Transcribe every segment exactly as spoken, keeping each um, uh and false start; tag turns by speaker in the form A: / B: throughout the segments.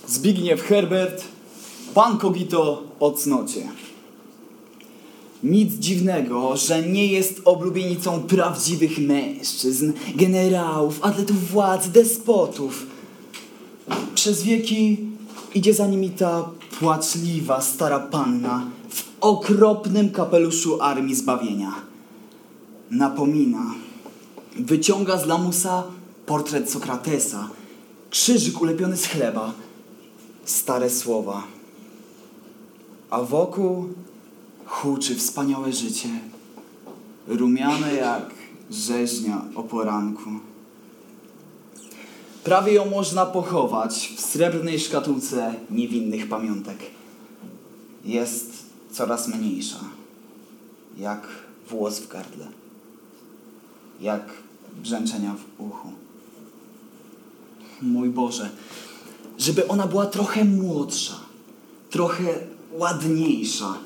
A: Zbigniew Herbert, pan Kogito o cnocie. Nic dziwnego, że nie jest oblubienicą prawdziwych mężczyzn, generałów, atletów władz, despotów. Przez wieki idzie za nimi ta płaczliwa, stara panna w okropnym kapeluszu Armii Zbawienia. Napomina, wyciąga z lamusa portret Sokratesa, krzyżyk ulepiony z chleba, stare słowa. A wokół huczy wspaniałe życie, rumiane jak rzeźnia o poranku. Prawie ją można pochować w srebrnej szkatułce niewinnych pamiątek. Jest coraz mniejsza, jak włos w gardle, jak brzęczenia w uchu. Mój Boże, żeby ona była trochę młodsza, trochę ładniejsza.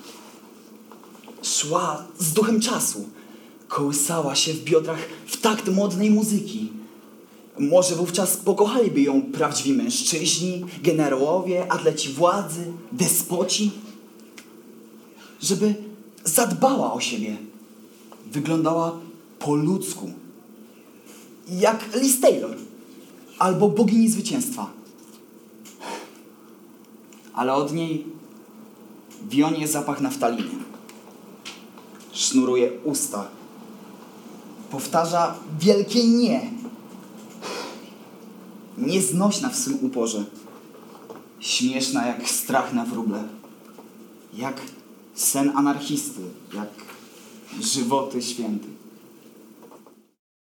A: Szła z duchem czasu, kołysała się w biodrach w takt modnej muzyki. Może wówczas pokochaliby ją prawdziwi mężczyźni, generałowie, atleci władzy, despoci. Żeby zadbała o siebie, wyglądała po ludzku, jak Liz Taylor albo bogini zwycięstwa. Ale od niej wionie zapach naftaliny. Sznuruje usta. Powtarza wielkie nie. Nieznośna w swym uporze. Śmieszna jak strach na wróble. Jak sen anarchisty. Jak żywoty święty.